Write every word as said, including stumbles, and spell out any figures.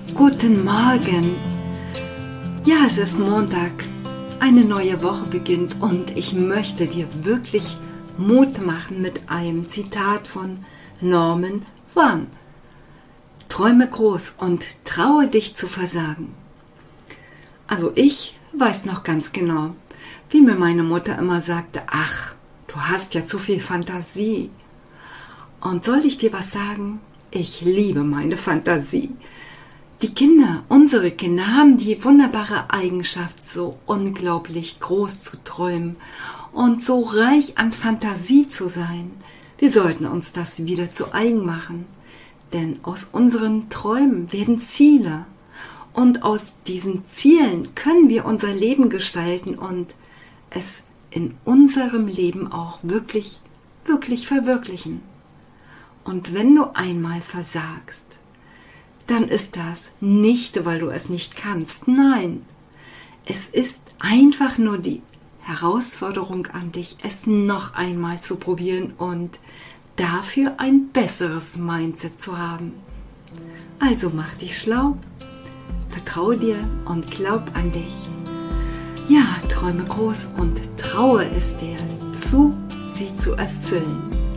Guten Morgen. Ja, es ist Montag. Eine neue Woche beginnt und ich möchte dir wirklich Mut machen mit einem Zitat von Norman Warren. Träume groß und traue dich zu versagen. Also ich weiß noch ganz genau, wie mir meine Mutter immer sagte, ach, du hast ja zu viel Fantasie. Und soll ich dir was sagen? Ich liebe meine Fantasie. Die Kinder, unsere Kinder, haben die wunderbare Eigenschaft, so unglaublich groß zu träumen und so reich an Fantasie zu sein. Wir sollten uns das wieder zu eigen machen, denn aus unseren Träumen werden Ziele und aus diesen Zielen können wir unser Leben gestalten und es in unserem Leben auch wirklich, wirklich verwirklichen. Und wenn du einmal versagst, dann ist das nicht, weil du es nicht kannst. Nein, es ist einfach nur die Herausforderung an dich, es noch einmal zu probieren und dafür ein besseres Mindset zu haben. Also mach dich schlau, vertraue dir und glaub an dich. Ja, träume groß und traue es dir zu, sie zu erfüllen.